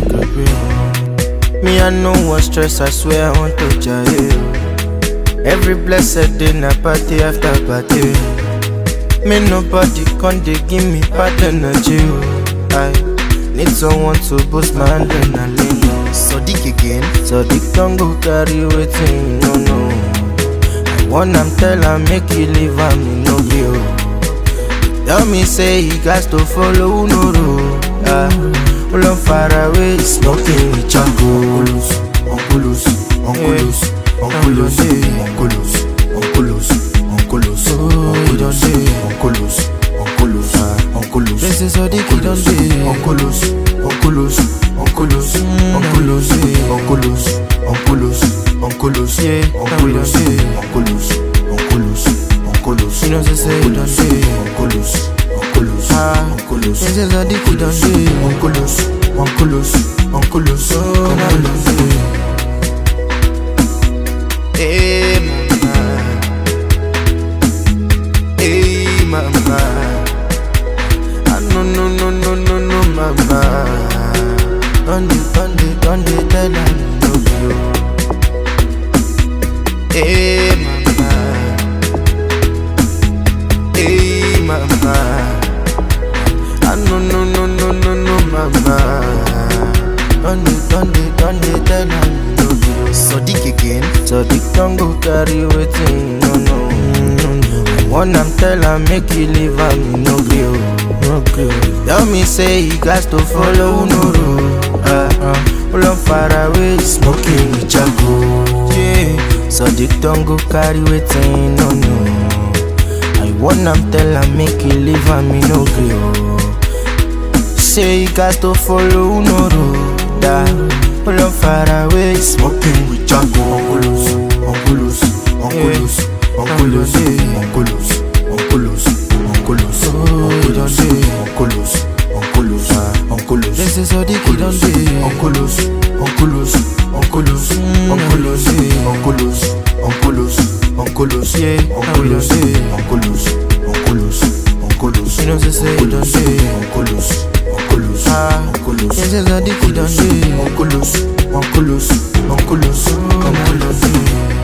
Me, I know what stress, I swear I want to jail. Every blessed day, na party after party. Me, nobody can they give me bad energy. I need someone to boost my adrenaline. Sodiq again. Sodiq don't go carry waiting, no. I want am tell am make you leave am, me no bill. Tell me say he got to follow no road. Pull on far away, smoking with chocolates. Onculus, Onculus, Onculus, Onculus, Onculus, Onculus, Onculus, Onculus, Onculus. This is Sodiq, he don't do. Onculus, Onculus, Onculus, Onculus, Onculus, Onculus, Onculus, Onculus, Onculus, Onculus, Onculus. You know they say he don't do. Onculus, Onculus, Onculus. This is Sodiq, he don't do. Onculus, Onculus, Onculus, Onculus. Hey mama, no mama. Don't tell her no you. Hey mama, no mama. Don't tell her no you. Sodiq again. Sodiq don't go carry waiting, no. I want am tell am make you leave am, no grill. Tell me say he got to follow no road. Pull on far away, smoking with charcoal. Sodiq don't go carry waiting, no. I want am tell am make you leave am, me no grill. Say he got to follow no road. Pull on far away, Smoking with charcoal. Onculus, Onculus, Onculus, Onculus, Onculus, Onculus, Onculus, Onculus, Onculus, Onculus. This is Sodiq, he don't do. Onculus, Onculus, Onculus, Onculus, Onculus, Onculus, Onculus, Onculus, Onculus, Onculus, Onculus. You know they say he don't do. Onculus, Onculus, Onculus. This is Sodiq, he don't do. Onculus, Onculus, Onculus, Onculus.